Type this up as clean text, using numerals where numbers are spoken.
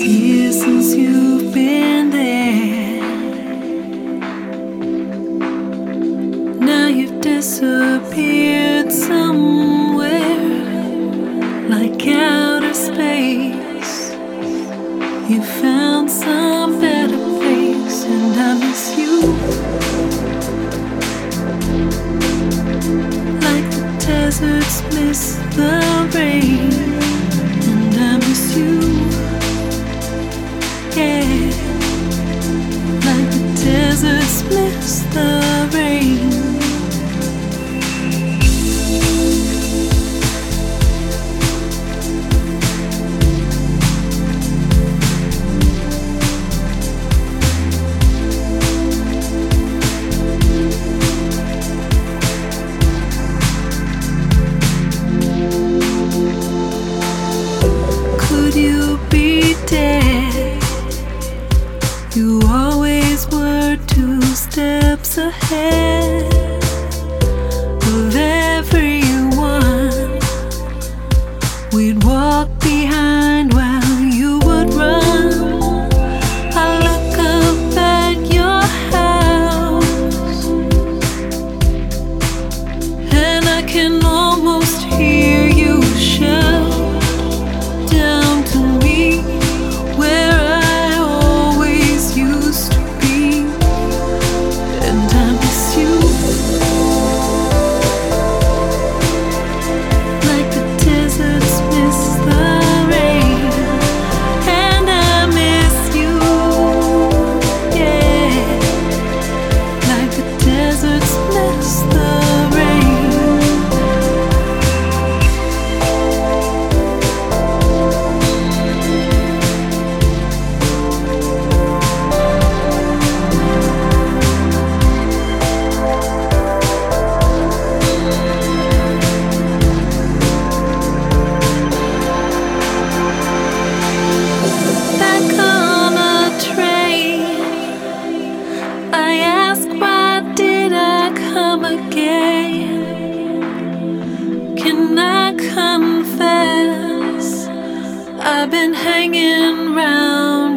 years since you've been there. Now you've disappeared somewhere, like outer space. You found some better place, and I miss you. Like the deserts miss the rain, and I miss you. Yeah, like the deserts miss the rain. Could you be dead? You always were 2 steps ahead of everyone. We'd walk behind while you would run. I look up at your house, and I can almost hear you shout down to me, where I always used to be, and I miss you. Like the deserts miss the rain, and I miss you. Yeah, like the deserts miss the rain. Back on a train, I ask, why did I come again? Can I confess, I've been hanging round